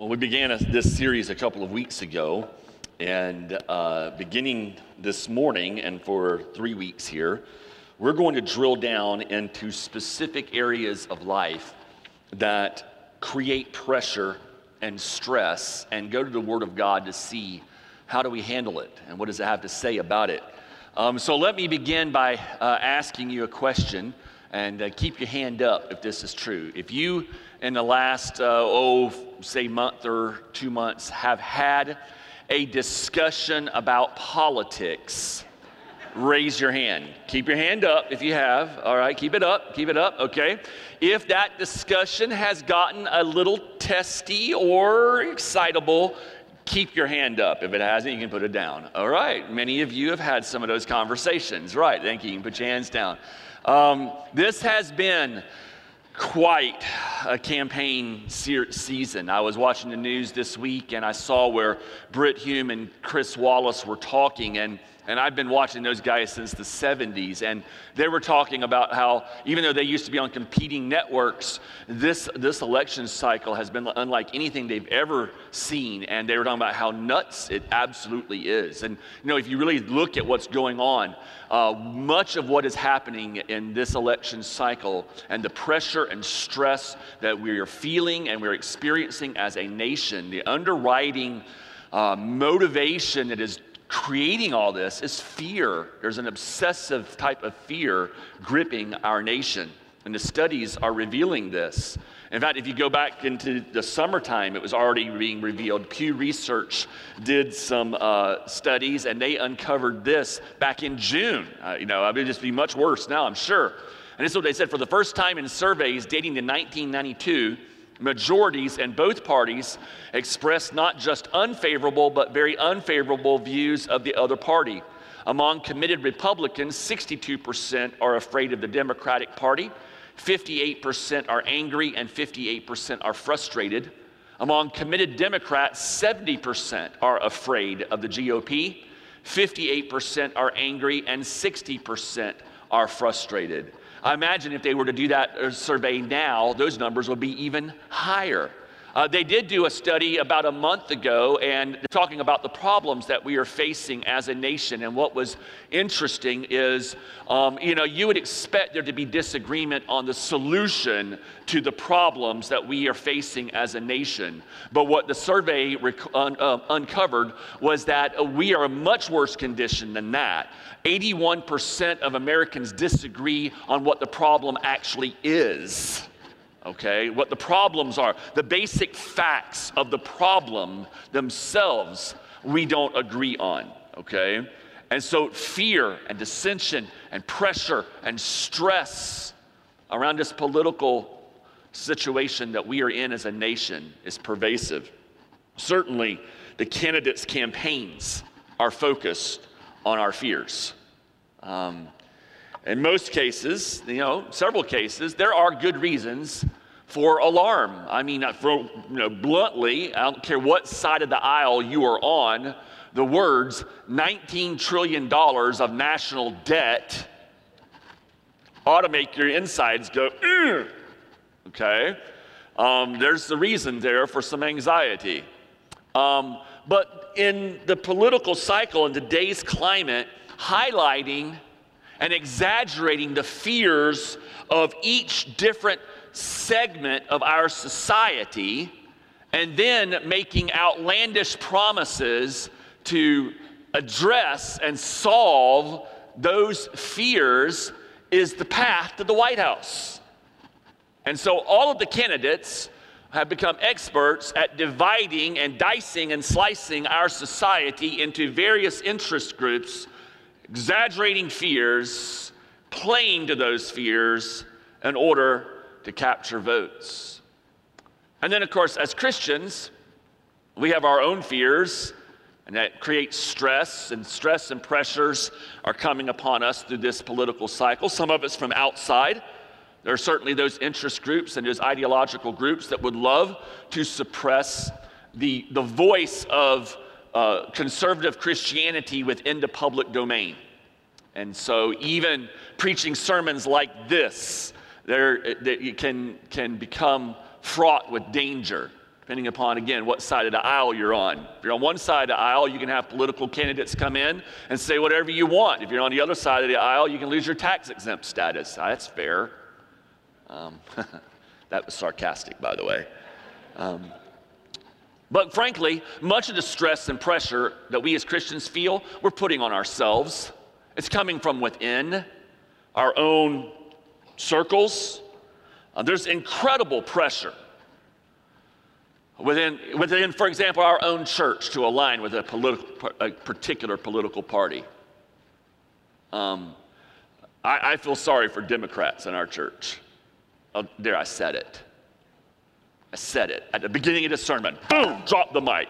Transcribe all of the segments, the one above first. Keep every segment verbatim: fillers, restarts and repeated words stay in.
Well, we began a, this series a couple of weeks ago, and uh, beginning this morning and for three weeks here, we're going to drill down into specific areas of life that create pressure and stress, and go to the Word of God to see how do we handle it and what does it have to say about it. Um, so let me begin by uh, asking you a question, and uh, keep your hand up if this is true. If you, in the last, uh, oh, say month or two months, have had a discussion about politics, raise your hand. Keep your hand up if you have. All right, keep it up, keep it up, okay. If that discussion has gotten a little testy or excitable, keep your hand up. If it hasn't, you can put it down. All right, many of you have had some of those conversations. Right, thank you. You can put your hands down. Um, this has been quite a campaign se- season. I was watching the news this week, and I saw where Brit Hume and Chris Wallace were talking, and And I've been watching those guys since the seventies, and they were talking about how, even though they used to be on competing networks, this this election cycle has been unlike anything they've ever seen, and they were talking about how nuts it absolutely is. And, you know, if you really look at what's going on, uh, much of what is happening in this election cycle and the pressure and stress that we are feeling and we're experiencing as a nation, the underwriting uh, motivation that is creating all this is fear. There's an obsessive type of fear gripping our nation, and the studies are revealing this. In fact, if you go back into the summertime, it was already being revealed. Pew Research did some uh, studies, and they uncovered this back in June. Uh, you know, it would just be much worse now, I'm sure. And this is what they said. For the first time in surveys dating to nineteen ninety-two, majorities in both parties expressed not just unfavorable, but very unfavorable views of the other party. Among committed Republicans, sixty-two percent are afraid of the Democratic Party, fifty-eight percent are angry, and fifty-eight percent are frustrated. Among committed Democrats, seventy percent are afraid of the G O P, fifty-eight percent are angry, and sixty percent are frustrated. I imagine if they were to do that survey now, those numbers would be even higher. Uh, they did do a study about a month ago, and talking about the problems that we are facing as a nation. And what was interesting is, um, you know, you would expect there to be disagreement on the solution to the problems that we are facing as a nation. But what the survey rec- un- uh, uncovered was that uh, we are in much worse condition than that. eighty-one percent of Americans disagree on what the problem actually is. Okay, what the problems are, the basic facts of the problem themselves, we don't agree on, okay? And so fear and dissension and pressure and stress around this political situation that we are in as a nation is pervasive. Certainly, the candidates' campaigns are focused on our fears. Um, In most cases, you know, several cases, there are good reasons for alarm. I mean, for, you know, bluntly, I don't care what side of the aisle you are on, the words nineteen trillion dollars of national debt ought to make your insides go, ugh, okay? Um, there's the reason there for some anxiety. Um, but in the political cycle, in today's climate, highlighting and exaggerating the fears of each different segment of our society, and then making outlandish promises to address and solve those fears is the path to the White House. And so all of the candidates have become experts at dividing and dicing and slicing our society into various interest groups, exaggerating fears, playing to those fears in order to capture votes. And then, of course, as Christians, we have our own fears, and that creates stress, and stress and pressures are coming upon us through this political cycle. Some of it's from outside. There are certainly those interest groups and those ideological groups that would love to suppress the, the voice of uh, conservative Christianity within the public domain. And so even preaching sermons like this, there, it can, can become fraught with danger. depending upon, again, what side of the aisle you're on. If you're on one side of the aisle, you can have political candidates come in and say whatever you want. If you're on the other side of the aisle, you can lose your tax exempt status. That's fair. Um, that was sarcastic, by the way. Um, but frankly, much of the stress and pressure that we as Christians feel, we're putting on ourselves. It's coming from within our own circles. Uh, there's incredible pressure within, within, for example, our own church to align with a, political, a particular political party. Um, I, I feel sorry for Democrats in our church. Oh, there, I said it. I said it at the beginning of the sermon. Boom, drop the mic.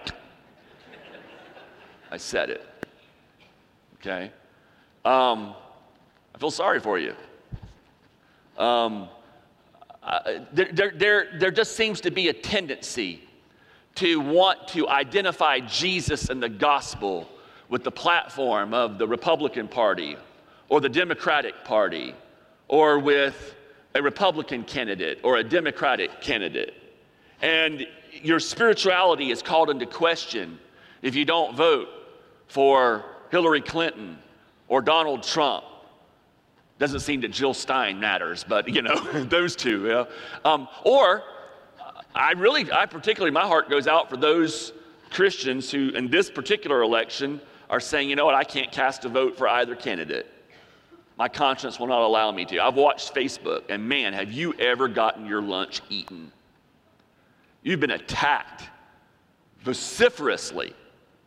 I said it. Okay? Um, I feel sorry for you. Um, uh, there, there, there, there just seems to be a tendency to want to identify Jesus and the gospel with the platform of the Republican Party or the Democratic Party or with a Republican candidate or a Democratic candidate. And your spirituality is called into question if you don't vote for Hillary Clinton or Donald Trump. Doesn't seem that Jill Stein matters, but you know, those two. Yeah. Um, or I really, I particularly, my heart goes out for those Christians who in this particular election are saying, you know what, I can't cast a vote for either candidate. My conscience will not allow me to. I've watched Facebook, and man, have you ever gotten your lunch eaten? You've been attacked vociferously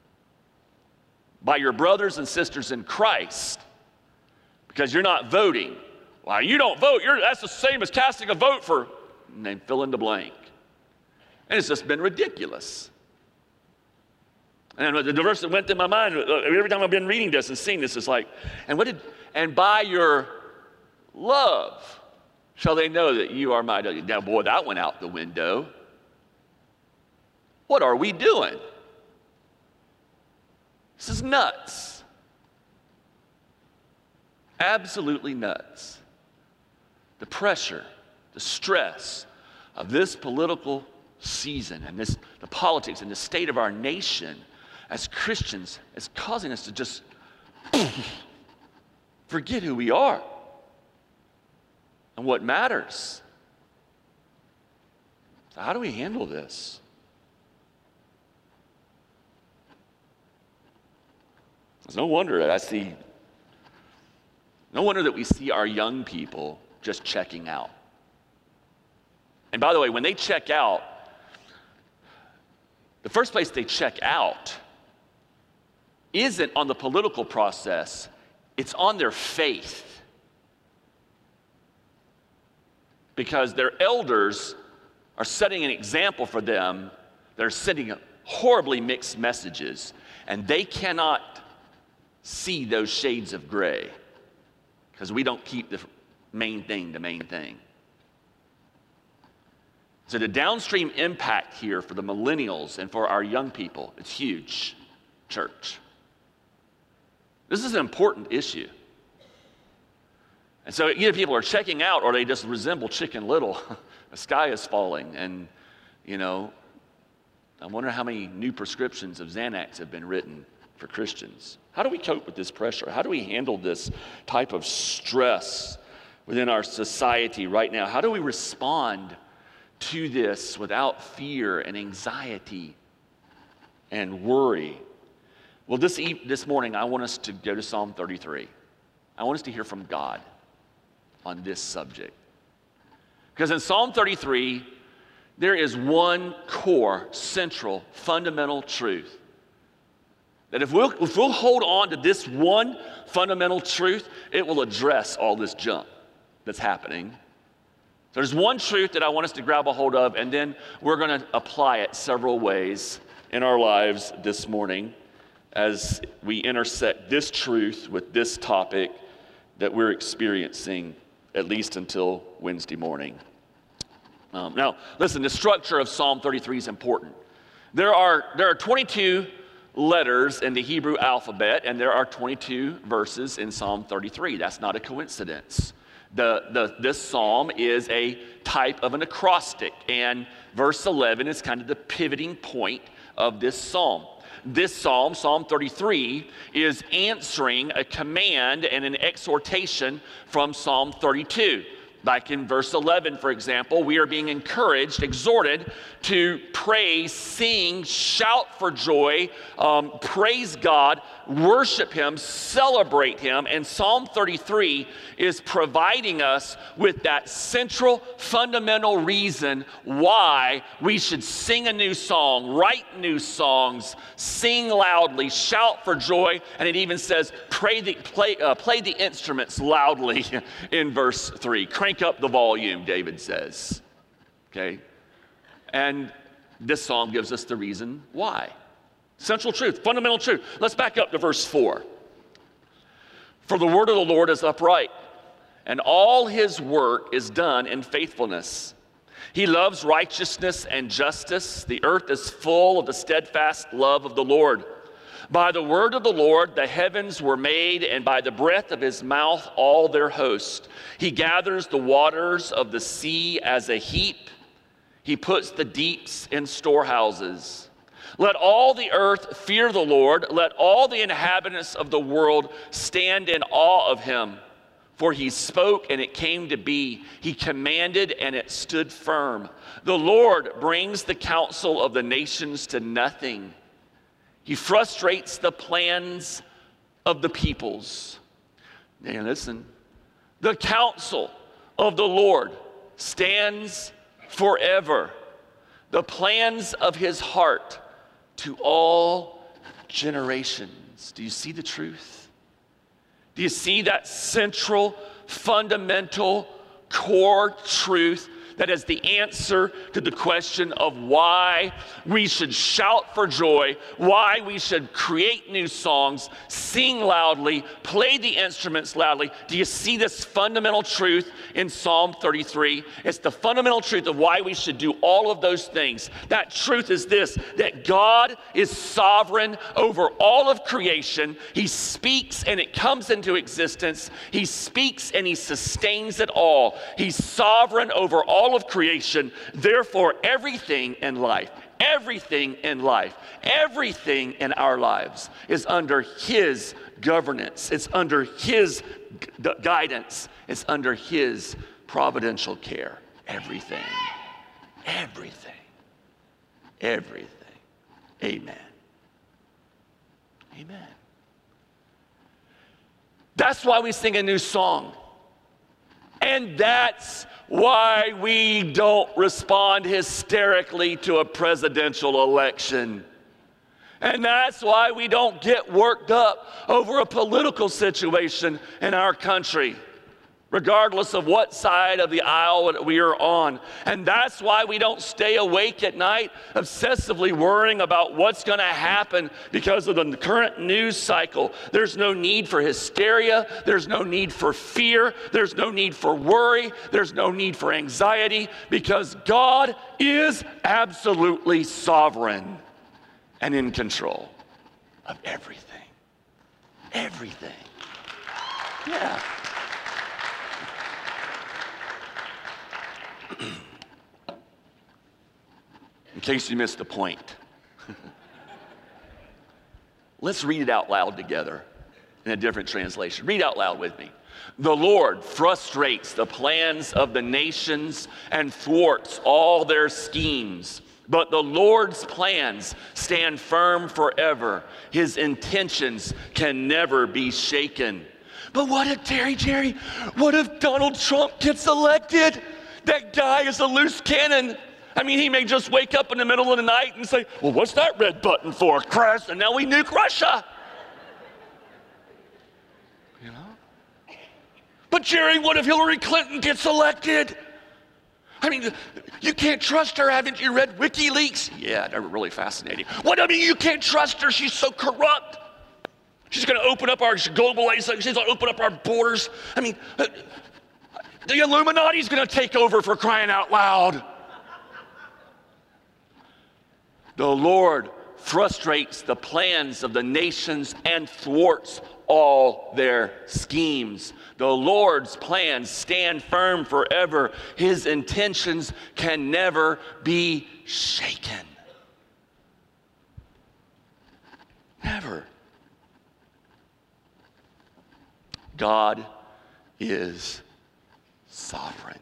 by your brothers and sisters in Christ because you're not voting. Why, you don't vote, you're, that's the same as casting a vote for, and then fill in the blank. And it's just been ridiculous. And the verse that went in my mind, every time I've been reading this and seeing this, is like, and what did, and by your love shall they know that you are my, now boy, that went out the window. What are we doing? This is nuts. Absolutely nuts. The pressure, the stress of this political season and this, the politics and the state of our nation as Christians is causing us to just forget who we are and what matters. So how do we handle this? It's no wonder that I see, no wonder that we see our young people just checking out. And by the way, when they check out, the first place they check out isn't on the political process, it's on their faith. Because their elders are setting an example for them. They're sending horribly mixed messages, and they cannot see those shades of gray because we don't keep the main thing the main thing. So the downstream impact here for the millennials and for our young people, it's huge, church. This is an important issue. And so either people are checking out or they just resemble Chicken Little. The sky is falling, and, you know, I wonder how many new prescriptions of Xanax have been written for Christians. How do we cope with this pressure? How do we handle this type of stress within our society right now? How do we respond to this without fear and anxiety and worry? Well, this, e- this morning, I want us to go to Psalm thirty-three. I want us to hear from God on this subject. Because in Psalm thirty-three, there is one core, central, fundamental truth. That if we'll, if we'll hold on to this one fundamental truth, it will address all this junk that's happening. So there's one truth that I want us to grab a hold of, and then we're going to apply it several ways in our lives this morning as we intersect this truth with this topic that we're experiencing, at least until Wednesday morning. Um, now, listen, the structure of Psalm thirty-three is important. There are, there are twenty-two letters in the Hebrew alphabet, and there are twenty-two verses in Psalm thirty-three. That's not a coincidence. The, the, this psalm is a type of an acrostic, and verse eleven is kind of the pivoting point of this psalm. This psalm, Psalm thirty-three, is answering a command and an exhortation from Psalm thirty-two. Like in verse eleven, for example, we are being encouraged, exhorted to praise, sing, shout for joy, um, praise God, worship Him, celebrate Him. And Psalm thirty-three is providing us with that central, fundamental reason why we should sing a new song, write new songs, sing loudly, shout for joy. And it even says, pray the, play, uh, play the instruments loudly in verse three. Crank up the volume, David says. Okay? And this psalm gives us the reason why. Central truth, fundamental truth. Let's back up to verse four. For the word of the Lord is upright, and all His work is done in faithfulness. He loves righteousness and justice. The earth is full of the steadfast love of the Lord. By the word of the Lord the heavens were made, and by the breath of His mouth all their host. He gathers the waters of the sea as a heap. He puts the deeps in storehouses. Let all the earth fear the Lord. Let all the inhabitants of the world stand in awe of Him. For He spoke, and it came to be. He commanded, and it stood firm. The Lord brings the counsel of the nations to nothing. He frustrates the plans of the peoples. Now listen, the counsel of the Lord stands forever. The plans of His heart to all generations. Do you see the truth? Do you see that central, fundamental, core truth that is the answer to the question of why we should shout for joy, why we should create new songs, sing loudly, play the instruments loudly? Do you see this fundamental truth in Psalm thirty-three? It's the fundamental truth of why we should do all of those things. That truth is this, that God is sovereign over all of creation. He speaks and it comes into existence. He speaks and He sustains it all. He's sovereign over all of creation. Therefore, everything in life, everything in life, everything in our lives is under His governance. It's under His gu- guidance. It's under His providential care. Everything. Everything. Everything. Amen. Amen. That's why we sing a new song. And that's why we don't respond hysterically to a presidential election. And that's why we don't get worked up over a political situation in our country, regardless of what side of the aisle we are on. And that's why we don't stay awake at night obsessively worrying about what's going to happen because of the current news cycle. There's no need for hysteria. There's no need for fear. There's no need for worry. There's no need for anxiety, because God is absolutely sovereign and in control of everything. Everything. Yeah. In case you missed the point, let's read it out loud together in a different translation. Read out loud with me. The Lord frustrates the plans of the nations and thwarts all their schemes. But the Lord's plans stand firm forever. His intentions can never be shaken. But what if, Terry, Jerry, what if Donald Trump gets elected? That guy is a loose cannon. I mean, he may just wake up in the middle of the night and say, well, what's that red button for? Crash, and now we nuke Russia. You know? But Jerry, what if Hillary Clinton gets elected? I mean, you can't trust her. Haven't you read WikiLeaks? Yeah, they're really fascinating. What, I mean, you can't trust her. She's so corrupt. She's going to open up our globalization. She's going to open up our borders. I mean, the Illuminati's going to take over, for crying out loud. The Lord frustrates the plans of the nations and thwarts all their schemes. The Lord's plans stand firm forever. His intentions can never be shaken. Never. God is sovereign.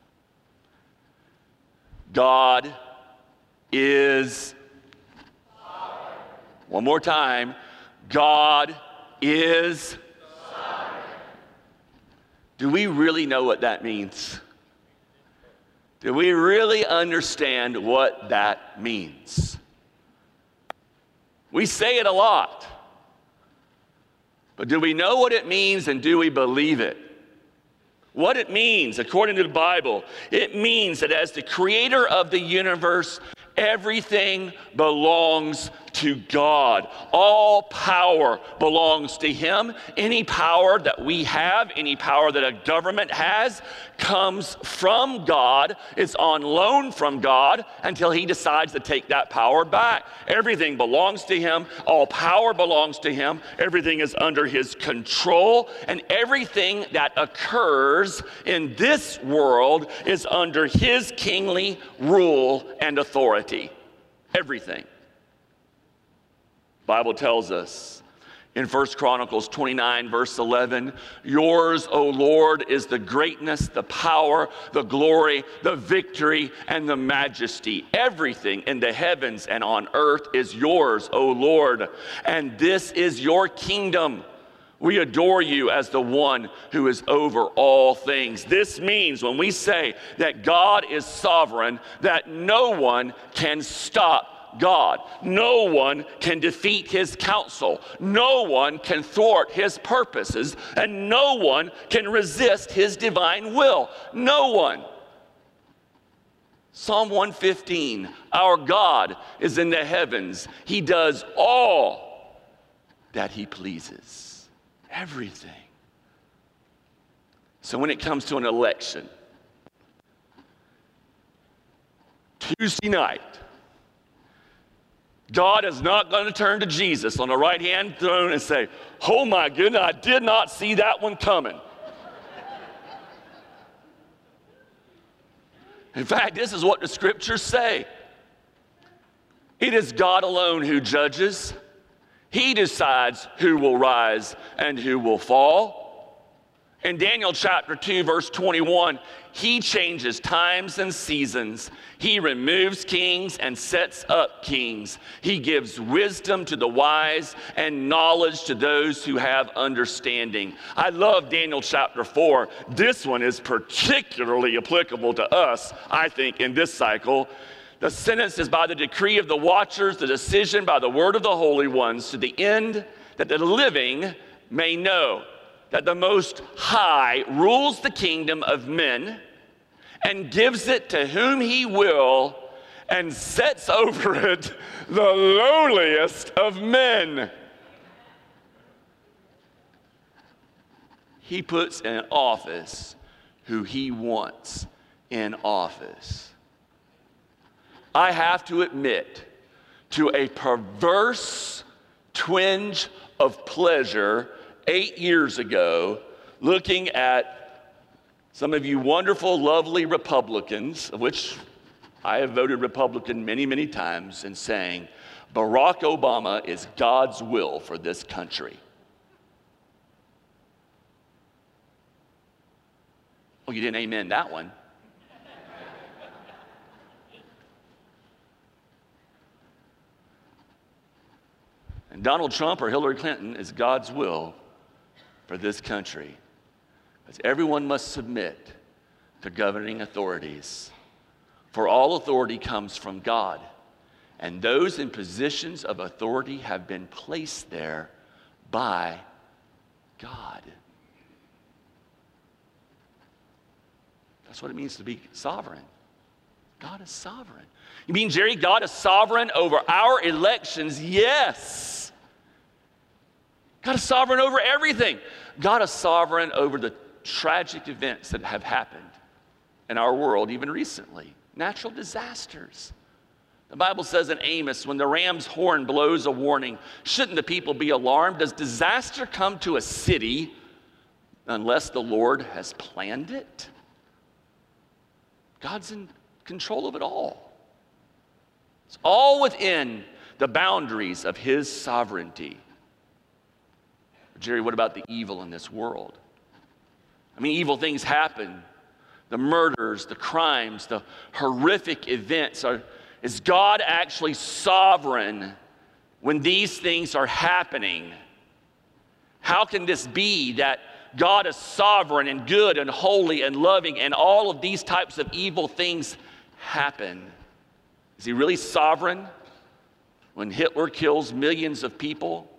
God is sovereign. One more time. God is sovereign. Do we really know what that means? Do we really understand what that means? We say it a lot. But do we know what it means, and do we believe it? What it means, according to the Bible, it means that as the creator of the universe, everything belongs to God. All power belongs to Him. Any power that we have, any power that a government has, comes from God. It's on loan from God until He decides to take that power back. Everything belongs to Him. All power belongs to Him. Everything is under His control. And everything that occurs in this world is under His kingly rule and authority. Everything. The Bible tells us in First Chronicles twenty-nine, verse eleven, yours, O Lord, is the greatness, the power, the glory, the victory, and the majesty. Everything in the heavens and on earth is yours, O Lord, and this is your kingdom. We adore you as the one who is over all things. This means when we say that God is sovereign, that no one can stop God. No one can defeat His counsel. No one can thwart His purposes, and no one can resist His divine will. No one. Psalm one fifteen, our God is in the heavens. He does all that He pleases. Everything. So when it comes to an election, Tuesday night, God is not going to turn to Jesus on the right-hand throne and say, oh my goodness, I did not see that one coming. In fact, this is what the scriptures say. It is God alone who judges. He decides who will rise and who will fall. In Daniel chapter two, verse twenty-one, He changes times and seasons. He removes kings and sets up kings. He gives wisdom to the wise and knowledge to those who have understanding. I love Daniel chapter four. This one is particularly applicable to us, I think, in this cycle. The sentence is by the decree of the watchers, the decision by the word of the holy ones, to the end that the living may know that the Most High rules the kingdom of men and gives it to whom He will and sets over it the lowliest of men. He puts in office who He wants in office. I have to admit to a perverse twinge of pleasure eight years ago, looking at some of you wonderful, lovely Republicans, of which I have voted Republican many, many times, and saying, Barack Obama is God's will for this country. Oh, you didn't amen that one. And Donald Trump or Hillary Clinton is God's will for this country. Because everyone must submit to governing authorities. For all authority comes from God. And those in positions of authority have been placed there by God. That's what it means to be sovereign. God is sovereign. You mean, Jerry, God is sovereign over our elections? Yes. God is sovereign over everything. God is sovereign over the tragic events that have happened in our world, even recently. Natural disasters. The Bible says in Amos, when the ram's horn blows a warning, shouldn't the people be alarmed? Does disaster come to a city unless the Lord has planned it? God's in control of it all. It's all within the boundaries of his sovereignty. Jerry, what about the evil in this world? I mean, evil things happen. The murders, the crimes, the horrific events. Are, is God actually sovereign when these things are happening? How can this be that God is sovereign and good and holy and loving and all of these types of evil things happen? Is he really sovereign when Hitler kills millions of people?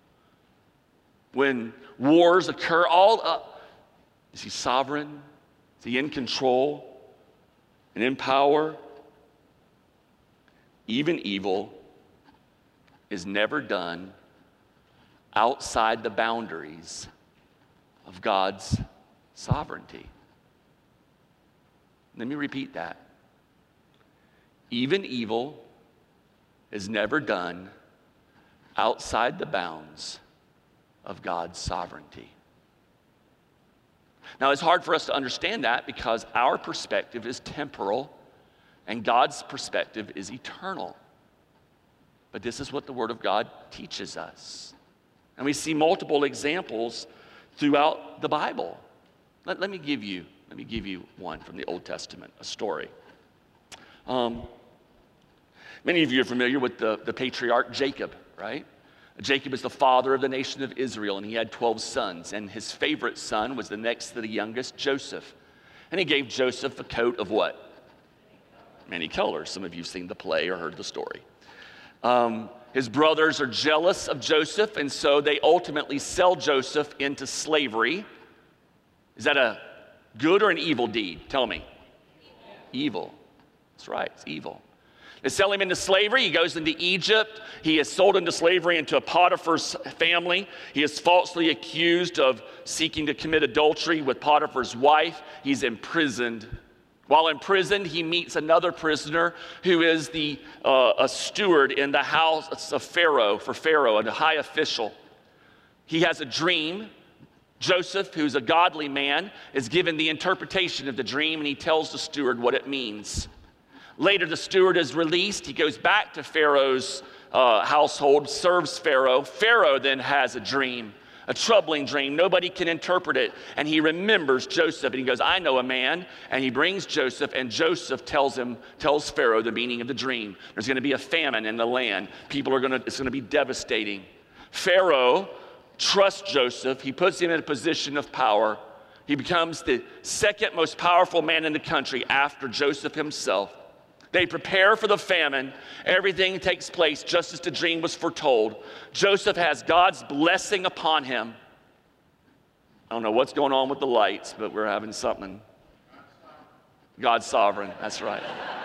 When wars occur, all up, is he sovereign? Is he in control and in power? Even evil is never done outside the boundaries of God's sovereignty. Let me repeat that. Even evil is never done outside the bounds of God's sovereignty. Now, it's hard for us to understand that because our perspective is temporal and God's perspective is eternal. But this is what the Word of God teaches us. And we see multiple examples throughout the Bible. Let, let me give you, let me give you one from the Old Testament, a story. Um, many of you are familiar with the, the patriarch Jacob, right? Jacob is the father of the nation of Israel, and he had twelve sons, and his favorite son was the next to the youngest, Joseph. And he gave Joseph a coat of what? Many colors. Some of you have seen the play or heard the story. Um, his brothers are jealous of Joseph, and so they ultimately sell Joseph into slavery. Is that a good or an evil deed? Tell me. Evil. That's right, it's evil. They sell him into slavery. He goes into Egypt. He is sold into slavery into a Potiphar's family. He is falsely accused of seeking to commit adultery with Potiphar's wife. He's imprisoned. While imprisoned, he meets another prisoner who is the uh, a steward in the house of Pharaoh, for Pharaoh, a high official. He has a dream. Joseph, who's a godly man, is given the interpretation of the dream, and he tells the steward what it means. Later, the steward is released. He goes back to Pharaoh's uh, household, serves Pharaoh. Pharaoh then has a dream, a troubling dream. Nobody can interpret it. And he remembers Joseph, and he goes, I know a man. And he brings Joseph, and Joseph tells him, tells Pharaoh the meaning of the dream. There's going to be a famine in the land. People are going to, it's going to be devastating. Pharaoh trusts Joseph. He puts him in a position of power. He becomes the second most powerful man in the country after Joseph himself. They prepare for the famine. Everything takes place just as the dream was foretold. Joseph has God's blessing upon him. I don't know what's going on with the lights, but we're having something. God's sovereign, that's right.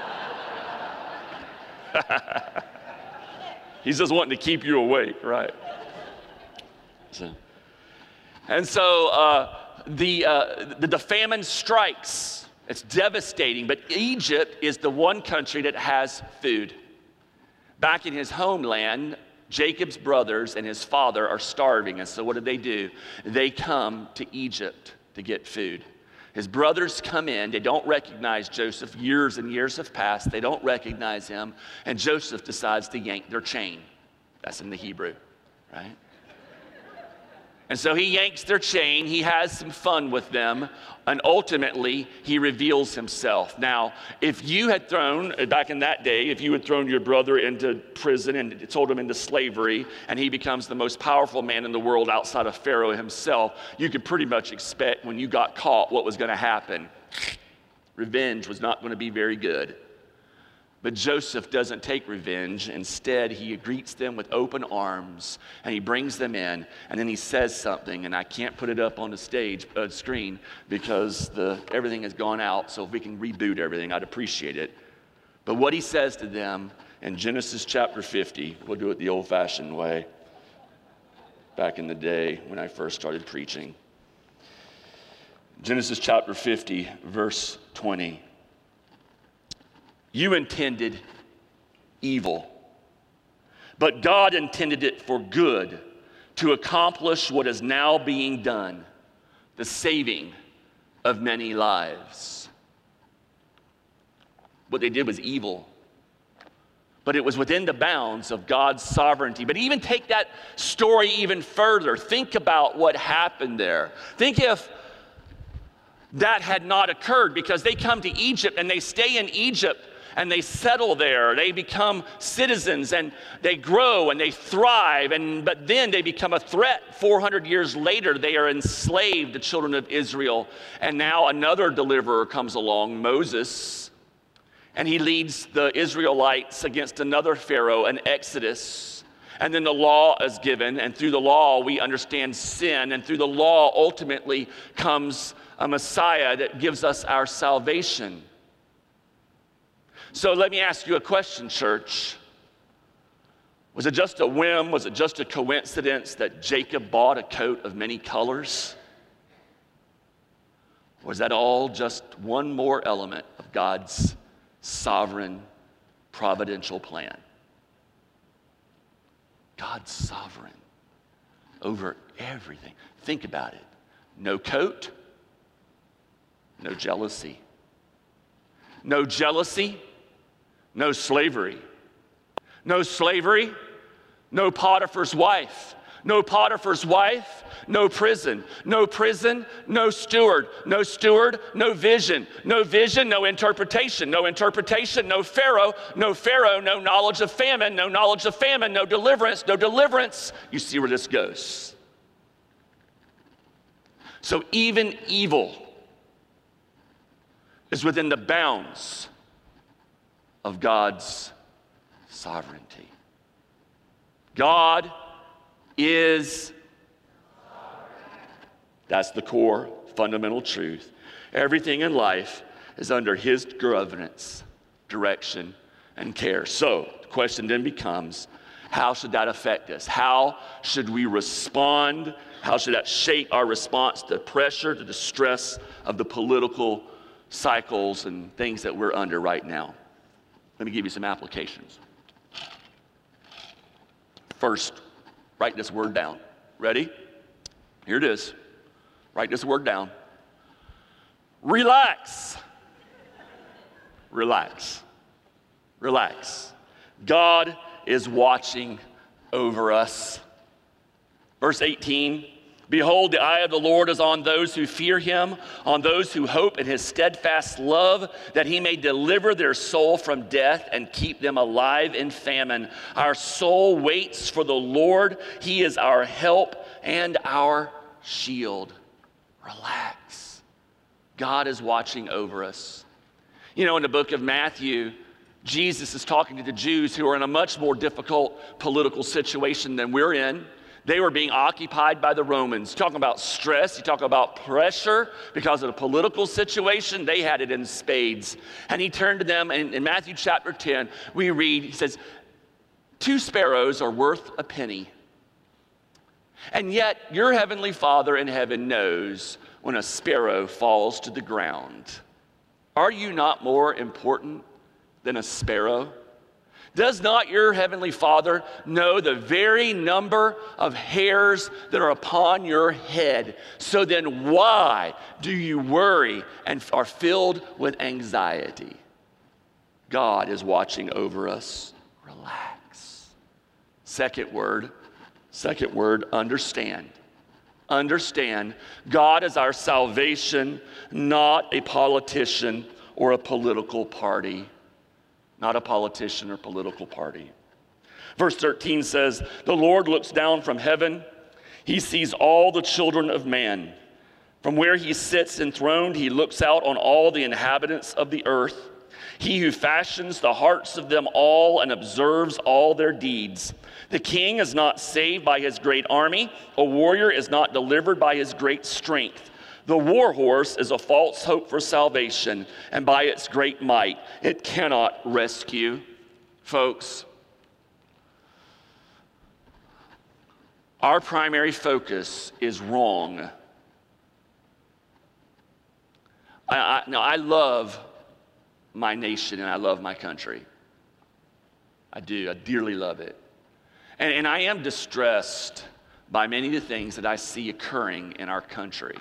He's just wanting to keep you awake, right? So, and so uh, the, uh, the, the famine strikes. It's devastating, but Egypt is the one country that has food. Back in his homeland, Jacob's brothers and his father are starving, and so what do they do? They come to Egypt to get food. His brothers come in, they don't recognize Joseph. Years and years have passed, they don't recognize him, and Joseph decides to yank their chain. That's in the Hebrew, right? And so he yanks their chain, he has some fun with them, and ultimately he reveals himself. Now, if you had thrown, back in that day, if you had thrown your brother into prison and sold him into slavery, and he becomes the most powerful man in the world outside of Pharaoh himself, you could pretty much expect when you got caught what was going to happen. Revenge was not going to be very good. But Joseph doesn't take revenge. Instead, he greets them with open arms, and he brings them in, and then he says something, and I can't put it up on the stage uh, screen because the, everything has gone out, so if we can reboot everything, I'd appreciate it. But what he says to them in Genesis chapter fifty, we'll do it the old-fashioned way, back in the day when I first started preaching. Genesis chapter fifty, verse twenty. You intended evil. But God intended it for good, to accomplish what is now being done, the saving of many lives. What they did was evil, but it was within the bounds of God's sovereignty. But even take that story even further. Think about what happened there. Think if that had not occurred, because they come to Egypt and they stay in Egypt and they settle there. They become citizens and they grow and they thrive. And but then they become a threat. four hundred years later, they are enslaved, the children of Israel. And now another deliverer comes along, Moses, and he leads the Israelites against another Pharaoh, an exodus. And then the law is given, and through the law we understand sin, and through the law ultimately comes a Messiah that gives us our salvation. So let me ask you a question, church. Was it just a whim? Was it just a coincidence that Jacob bought a coat of many colors? Or is that all just one more element of God's sovereign, providential plan? God's sovereign over everything. Think about it. No coat, no jealousy. No jealousy, no slavery. No slavery, no Potiphar's wife. No Potiphar's wife, no prison. No prison, no steward. No steward, no vision. No vision, no interpretation. No interpretation, no Pharaoh. No Pharaoh, no knowledge of famine. No knowledge of famine, no deliverance. No deliverance. You see where this goes. So even evil is within the bounds of God's sovereignty. God is, that's the core fundamental truth. Everything in life is under his governance, direction, and care. So the question then becomes, how should that affect us? How should we respond? How should that shape our response to pressure, to the stress of the political cycles and things that we're under right now? Let me give you some applications. First, write this word down. Ready? Here it is. Write this word down. Relax. Relax. Relax. God is watching over us. Verse eighteen, behold, the eye of the Lord is on those who fear him, on those who hope in his steadfast love, that he may deliver their soul from death and keep them alive in famine. Our soul waits for the Lord. He is our help and our shield. Relax. God is watching over us. You know, in the book of Matthew, Jesus is talking to the Jews who are in a much more difficult political situation than we're in. They were being occupied by the Romans. Talking about stress, you talk about pressure because of the political situation, they had it in spades. And he turned to them, and in Matthew chapter ten, we read, he says, two sparrows are worth a penny. And yet your heavenly Father in heaven knows when a sparrow falls to the ground. Are you not more important than a sparrow? Does not your heavenly Father know the very number of hairs that are upon your head? So then why do you worry and are filled with anxiety? God is watching over us. Relax. Second word, second word, understand. Understand, God is our salvation, not a politician or a political party. Not a politician or political party. Verse thirteen says, the Lord looks down from heaven. He sees all the children of man. From where he sits enthroned, he looks out on all the inhabitants of the earth. He who fashions the hearts of them all and observes all their deeds. The king is not saved by his great army. A warrior is not delivered by his great strength. The war horse is a false hope for salvation, and by its great might, it cannot rescue. Folks, our primary focus is wrong. I, I, now, I love my nation and I love my country. I do. I dearly love it. And, and I am distressed by many of the things that I see occurring in our country.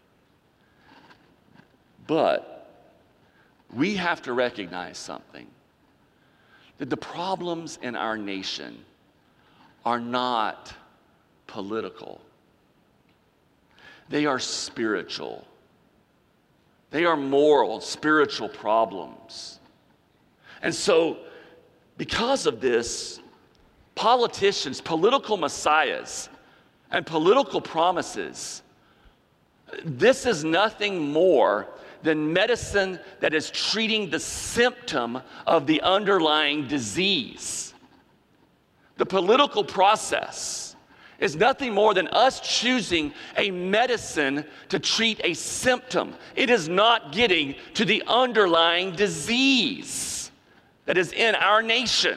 But we have to recognize something, that the problems in our nation are not political. They are spiritual. They are moral, spiritual problems. And so, because of this, politicians, political messiahs, and political promises, this is nothing more than medicine that is treating the symptom of the underlying disease. The political process is nothing more than us choosing a medicine to treat a symptom. It is not getting to the underlying disease that is in our nation.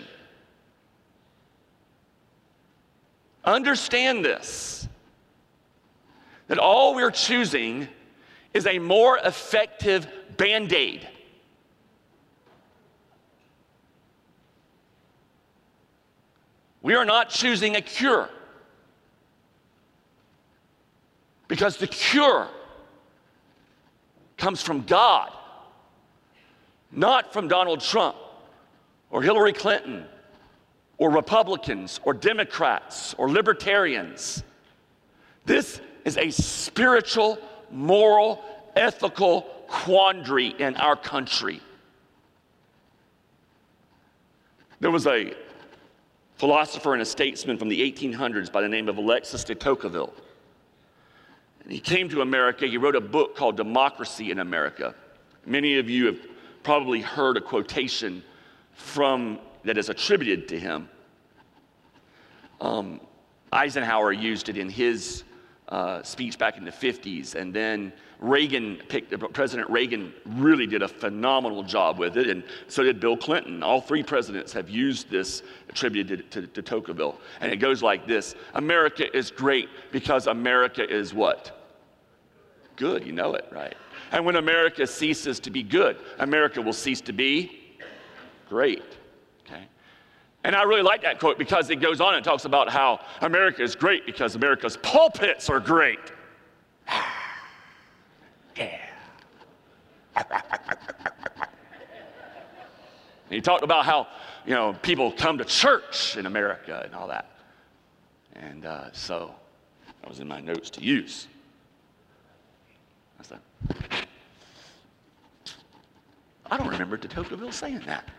Understand this, that all we're choosing is a more effective Band-Aid. We are not choosing a cure, because the cure comes from God, not from Donald Trump or Hillary Clinton or Republicans or Democrats or libertarians. This is a spiritual, moral, ethical quandary in our country. There was a philosopher and a statesman from the eighteen hundreds by the name of Alexis de Tocqueville. And he came to America. He wrote a book called Democracy in America. Many of you have probably heard a quotation from that is attributed to him. Um, Eisenhower used it in his uh, speech back in the fifties, and then Reagan picked, President Reagan really did a phenomenal job with it, and so did Bill Clinton. All three presidents have used this attributed to, to, to Tocqueville, and it goes like this: America is great because America is what? Good. You know it, right? And when America ceases to be good, America will cease to be great. Okay? And I really like that quote because it goes on and talks about how America is great because America's pulpits are great. Yeah. And he talked about how, you know, people come to church in America and all that. And uh, so that was in my notes to use. That's that. I don't remember de Tocqueville saying that.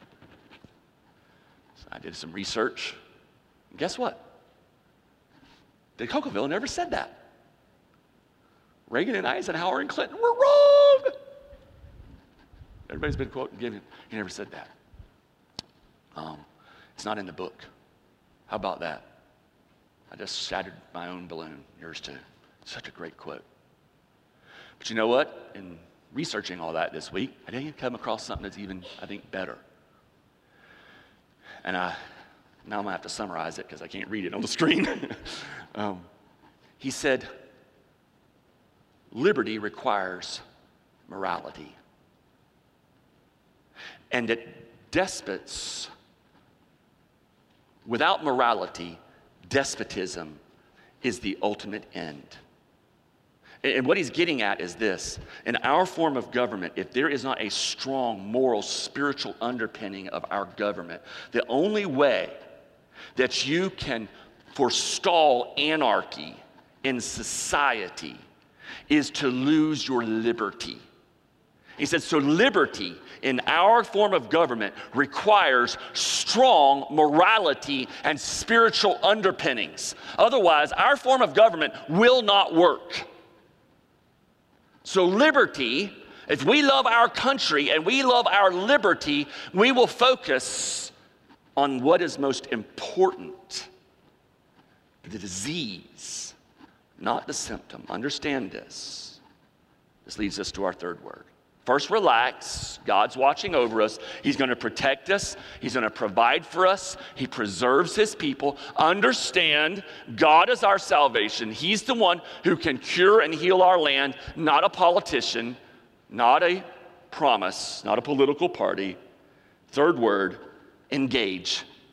So I did some research. And guess what? De Tocqueville never said that. Reagan and Eisenhower and Clinton were wrong. Everybody's been quoting him. He never said that. Um, it's not in the book. How about that? I just shattered my own balloon. Yours too. Such a great quote. But you know what? In researching all that this week, I didn't come across something that's even, I think, better. And I, now I'm going to have to summarize it because I can't read it on the screen. um, he said, liberty requires morality. And that despots, without morality, despotism is the ultimate end. And what he's getting at is this: in our form of government, if there is not a strong moral, spiritual underpinning of our government, the only way that you can forestall anarchy in society is to lose your liberty. He said, so liberty in our form of government requires strong morality and spiritual underpinnings. Otherwise, our form of government will not work. So liberty, if we love our country and we love our liberty, we will focus on what is most important: the disease, not the symptom. Understand this. This leads us to our third word. First, relax. God's watching over us. He's going to protect us. He's going to provide for us. He preserves his people. Understand, God is our salvation. He's the one who can cure and heal our land, not a politician, not a promise, not a political party. Third word, engage.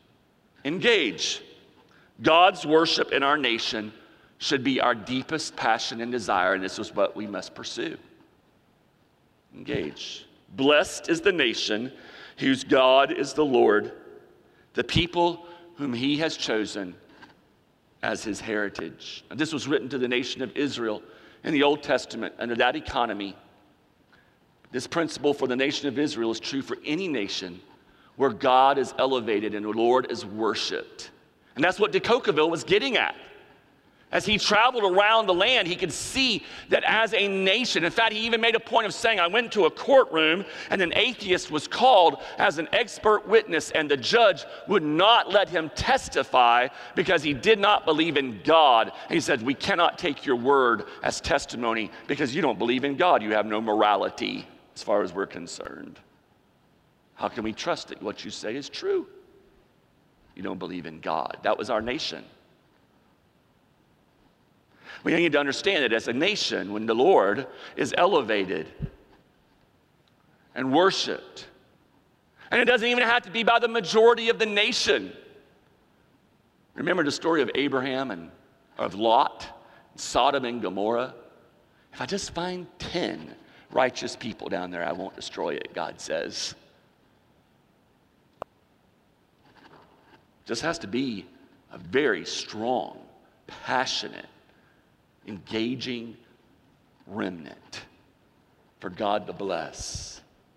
Engage. God's worship in our nation should be our deepest passion and desire, and this is what we must pursue. Engage. Blessed is the nation whose God is the Lord, the people whom he has chosen as his heritage. And this was written to the nation of Israel in the Old Testament under that economy. This principle for the nation of Israel is true for any nation where God is elevated and the Lord is worshiped. And that's what de Tocqueville was getting at. As he traveled around the land, he could see that as a nation, in fact, he even made a point of saying, I went to a courtroom and an atheist was called as an expert witness, and the judge would not let him testify because he did not believe in God. And he said, we cannot take your word as testimony because you don't believe in God. You have no morality as far as we're concerned. How can we trust that what you say is true? You don't believe in God. That was our nation. We need to understand that as a nation, when the Lord is elevated and worshiped, and it doesn't even have to be by the majority of the nation. Remember the story of Abraham and of Lot, Sodom and Gomorrah? If I just find ten righteous people down there, I won't destroy it, God says. Just has to be a very strong, passionate, engaging remnant for God to bless.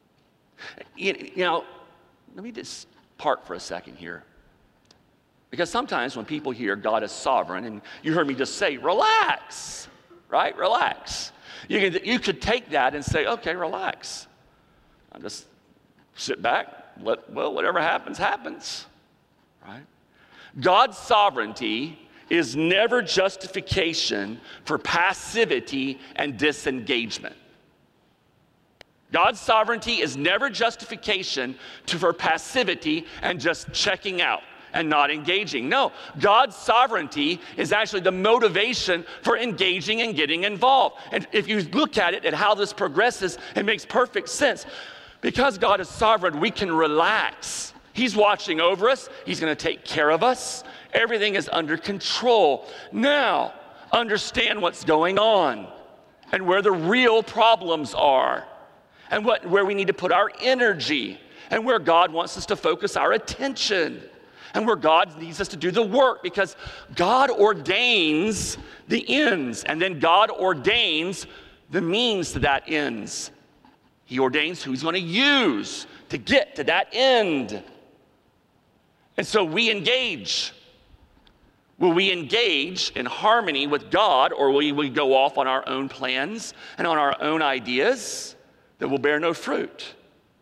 You know, let me just park for a second here. Because sometimes when people hear God is sovereign, and you heard me just say, relax, right? Relax. You could, you could take that and say, okay, relax. I'll just sit back, let, well, whatever happens, happens. Right? God's sovereignty is never justification for passivity and disengagement. God's sovereignty is never justification to, for passivity and just checking out and not engaging. No, God's sovereignty is actually the motivation for engaging and getting involved. And if you look at it and how this progresses, it makes perfect sense. Because God is sovereign, we can relax. He's watching over us. He's going to take care of us. Everything is under control. Now, understand what's going on and where the real problems are and what, where we need to put our energy and where God wants us to focus our attention and where God needs us to do the work, because God ordains the ends and then God ordains the means to that ends. He ordains who he's going to use to get to that end. And so we engage. Will we engage in harmony with God, or will we go off on our own plans and on our own ideas that will bear no fruit?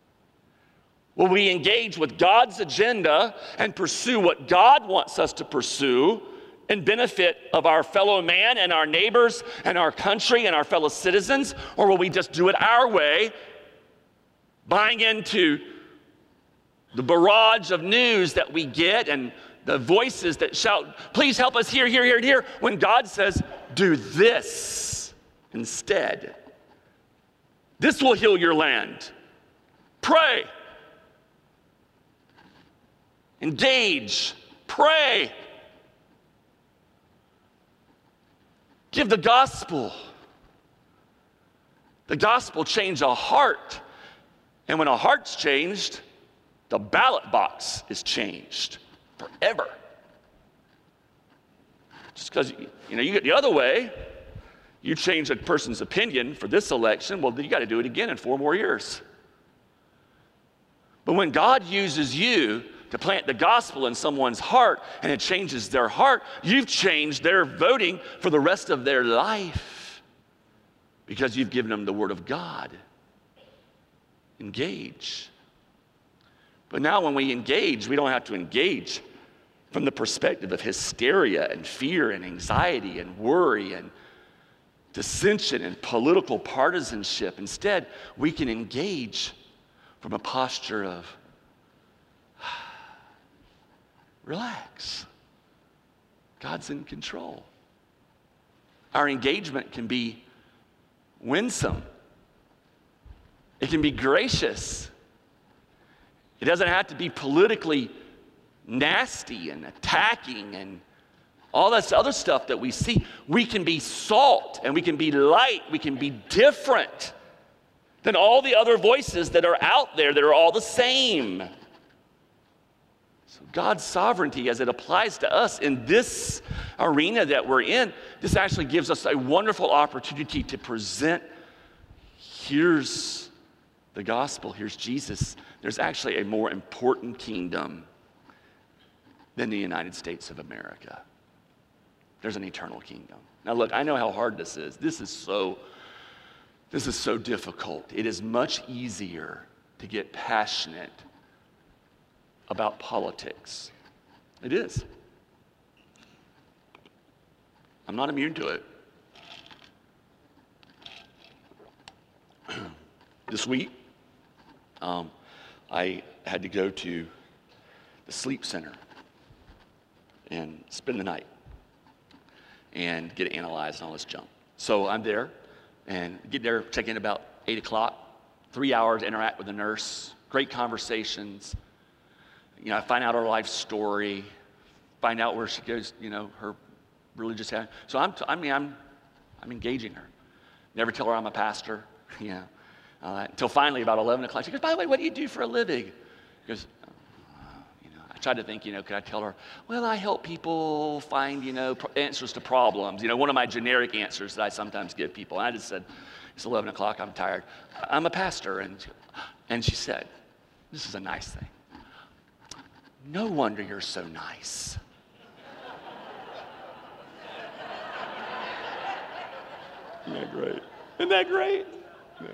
Will we engage with God's agenda and pursue what God wants us to pursue in benefit of our fellow man and our neighbors and our country and our fellow citizens? Or will we just do it our way, buying into the barrage of news that we get and the voices that shout, please help us here, here, here, and here, when God says, do this instead. This will heal your land. Pray. Engage. Pray. Give the gospel. The gospel changed a heart. And when a heart's changed, the ballot box is changed forever. Just because, you know, you get the other way, you change a person's opinion for this election, well, then you got to do it again in four more years. But when God uses you to plant the gospel in someone's heart and it changes their heart, you've changed their voting for the rest of their life because you've given them the word of God. Engage. But now when we engage, we don't have to engage from the perspective of hysteria and fear and anxiety and worry and dissension and political partisanship. Instead, we can engage from a posture of relax. God's in control. Our engagement can be winsome. It can be gracious. It doesn't have to be politically nasty and attacking and all this other stuff that we see. We can be salt and we can be light. We can be different than all the other voices that are out there that are all the same. So God's sovereignty as it applies to us in this arena that we're in, this actually gives us a wonderful opportunity to present, here's the gospel, here's Jesus. There's actually a more important kingdom than the United States of America. There's an eternal kingdom. Now look, I know how hard this is. This is so, this is so difficult. It is much easier to get passionate about politics. It is. I'm not immune to it. This week, um, I had to go to the sleep center and spend the night and get analyzed and all this junk. So I'm there and get there, check in about eight o'clock, three hours, interact with the nurse, great conversations. You know, I find out her life story, find out where she goes, you know, her religious habit. So I'm, t- I mean, I'm, I'm engaging her. Never tell her I'm a pastor, you know. Uh, until finally about eleven o'clock, she goes, by the way, what do you do for a living? She goes, tried to think, you know, could I tell her, well, I help people find, you know, pro- answers to problems. You know, one of my generic answers that I sometimes give people. And I just said, it's eleven o'clock, I'm tired. I'm a pastor. And she, and she said, this is a nice thing. No wonder you're so nice. Isn't that great? Isn't that great? Yeah.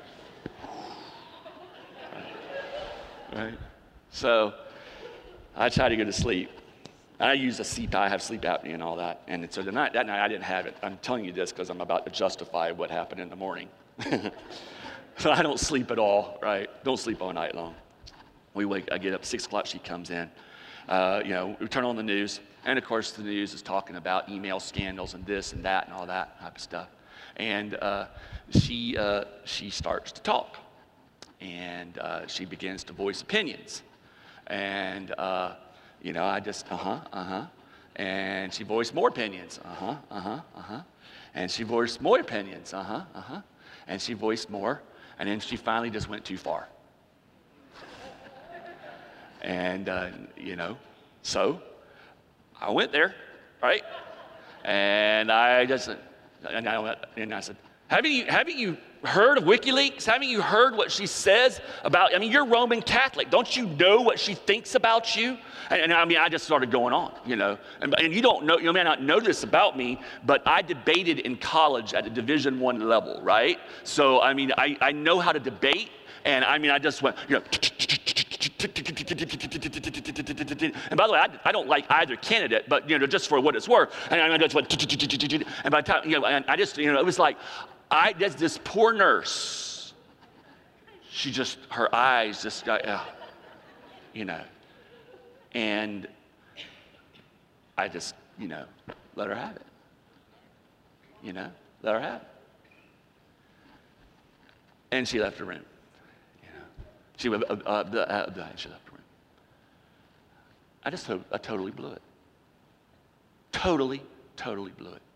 Right? So, I tried to go to sleep. I use a C P A P, I have sleep apnea and all that. And so the night, that night I didn't have it. I'm telling you this because I'm about to justify what happened in the morning. So I don't sleep at all, right? Don't sleep all night long. We wake, I get up six o'clock, she comes in. Uh, you know, we turn on the news. And of course the news is talking about email scandals and this and that and all that type of stuff. And uh, she, uh, she starts to talk. And uh, she begins to voice opinions. And, uh, you know, I just, uh-huh, uh-huh. And she voiced more opinions, uh-huh, uh-huh, uh-huh. And she voiced more opinions, uh-huh, uh-huh. And she voiced more. And then she finally just went too far. And, uh, you know, so I went there, right? And I just, and I, went, and I said, haven't you, haven't you heard of WikiLeaks? Haven't you heard what she says about, I mean, you're Roman Catholic. Don't you know what she thinks about you? And, and I mean, I just started going on, you know. And, and you don't know, you may not know this about me, but I debated in college at a Division One level, right? So, I mean, I, I know how to debate. And I mean, I just went, you know. And by the way, I, I don't like either candidate, but, you know, just for what it's worth. And I just went, and by the time, you know, and I just, you know, it was like, I, this, this poor nurse, she just, her eyes just got, uh, you know, and I just, you know, let her have it. You know, let her have it. And she left the room. You know, she, uh, uh, the, uh, the, she left the room. I just, I totally blew it. Totally, totally blew it.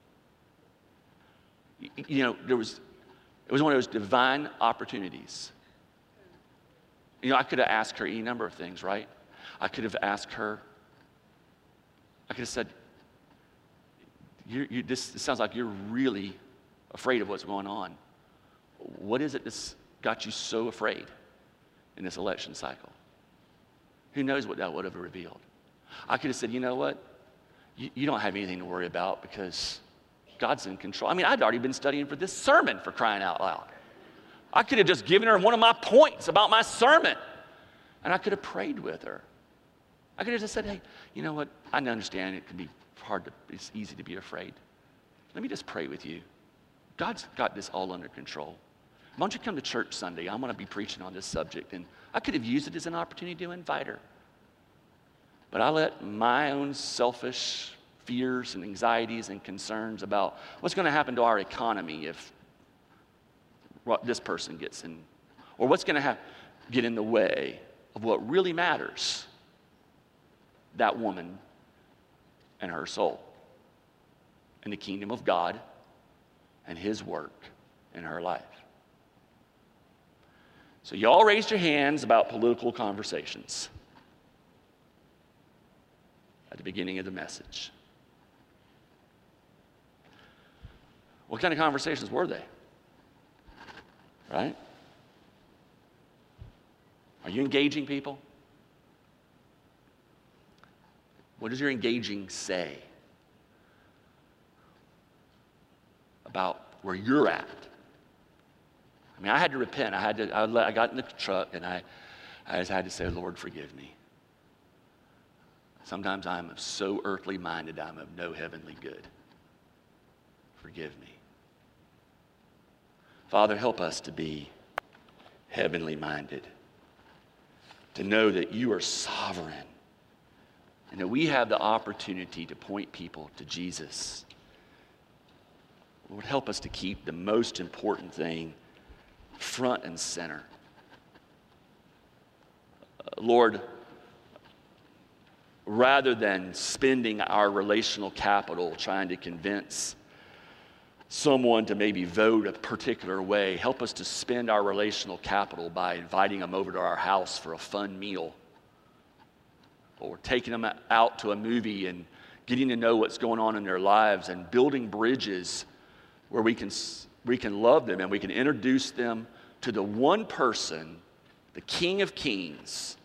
You know, there was, it was one of those divine opportunities. You know, I could have asked her any number of things, right? I could have asked her, I could have said, you, you, this, it sounds like you're really afraid of what's going on. What is it that's got you so afraid in this election cycle? Who knows what that would have revealed? I could have said, you know what? You, you don't have anything to worry about because God's in control. I mean, I'd already been studying for this sermon, for crying out loud. I could have just given her one of my points about my sermon, and I could have prayed with her. I could have just said, hey, you know what? I understand it can be hard to, it's easy to be afraid. Let me just pray with you. God's got this all under control. Why don't you come to church Sunday? I'm going to be preaching on this subject. And I could have used it as an opportunity to invite her. But I let my own selfish fears and anxieties and concerns about what's going to happen to our economy if what this person gets in, or what's going to have, get in the way of what really matters. that woman and her soul in the kingdom of God and his work in her life. So y'all raised your hands about political conversations at the beginning of the message. What kind of conversations were they? Right? Are you engaging people? What does your engaging say about where you're at? I mean, I had to repent. I had to. I, let, I got in the truck and I, I just had to say, Lord, forgive me. Sometimes I'm so earthly minded, I'm of no heavenly good. Forgive me. Father, help us to be heavenly minded, to know that you are sovereign and that we have the opportunity to point people to Jesus. Lord, help us to keep the most important thing front and center. Uh, Lord, rather than spending our relational capital trying to convince someone to maybe vote a particular way, help us to spend our relational capital by inviting them over to our house for a fun meal, or taking them out to a movie and getting to know what's going on in their lives and building bridges where we can, we can love them and we can introduce them to the one person, the King of Kings,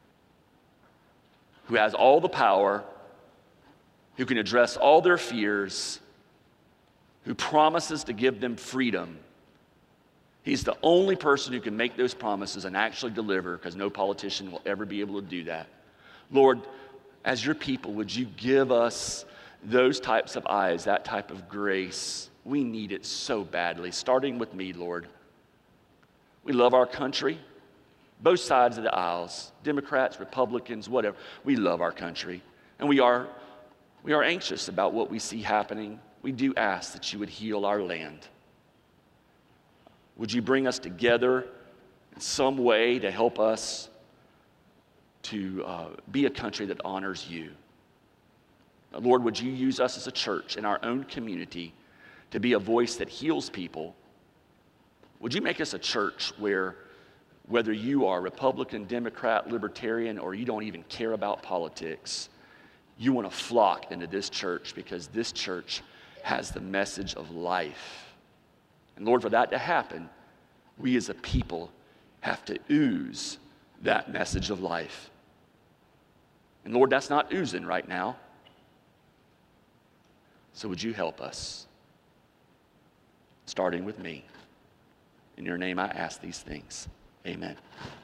who has all the power, who can address all their fears, who promises to give them freedom. He's the only person who can make those promises and actually deliver, because no politician will ever be able to do that. Lord, as your people, would you give us those types of eyes, that type of grace? We need it so badly, starting with me, Lord. We love our country, both sides of the aisles, Democrats, Republicans, whatever. We love our country, and we are, we are anxious about what we see happening. We do ask that you would heal our land. Would you bring us together in some way to help us to uh, be a country that honors you? Lord, would you use us as a church in our own community to be a voice that heals people? Would you make us a church where, whether you are Republican, Democrat, Libertarian, or you don't even care about politics, you want to flock into this church because this church has the message of life. And Lord, for that to happen, we as a people have to ooze that message of life. And Lord, that's not oozing right now. So would you help us? Starting with me. In your name I ask these things. Amen.